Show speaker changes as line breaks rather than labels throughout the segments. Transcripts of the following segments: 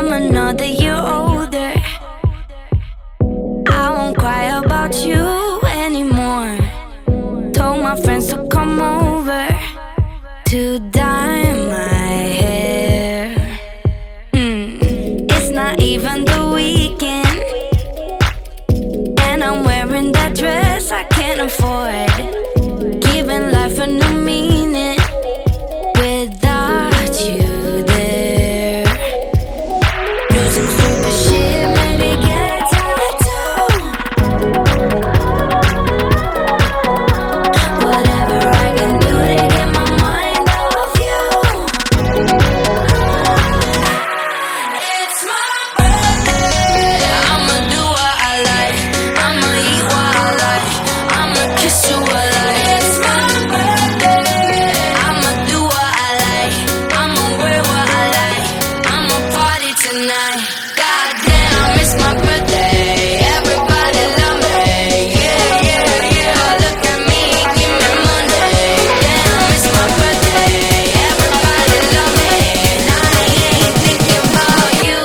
I'm another year older. I won't cry about you anymore. Told my friends to come over to dye my hair. It's not even the weekend, and I'm wearing that dress I can't afford. Giving life a new meaning without you there. Using stupid shit, maybe get a tattoo. Whatever I can do to get my mind off you. It's my birthday. I'ma do what I like. I'ma eat what I like. I'ma kiss you what I like. It's my birthday. I'ma do what I like. I'ma wear what I like. I'ma party tonight. Goddamn, it's my birthday. Everybody love me. Yeah, yeah, yeah. Look at me, give me money. Damn, it's my birthday. Everybody love me. And I ain't thinking about you.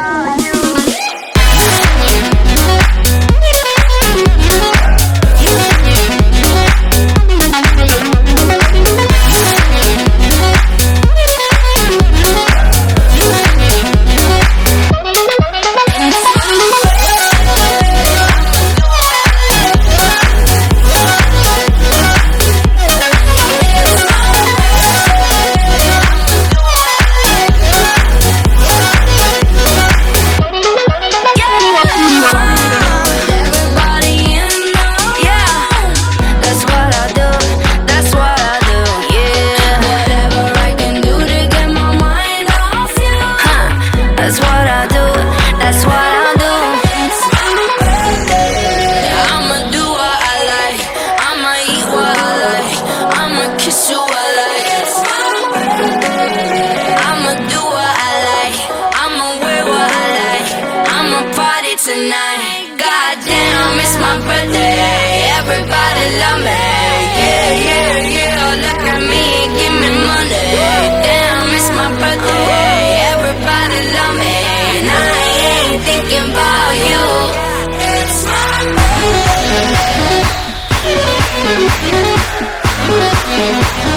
Everybody in love, yeah. That's what I do, that's what I do, yeah. Whatever I can do to get my mind off you, that's what I do, that's what I do. It's my birthday. I'ma do what I like, I'ma eat what I like, I'ma kiss you what I like. It's my birthday. I'ma do what I like, I'ma wear what I like, I'ma party tonight. Goddamn, it's my birthday. Everybody love me. Yeah, yeah, yeah. Look at me, give me money. Damn, it's my birthday. Everybody love me. And I ain't thinking about you. It's my birthday.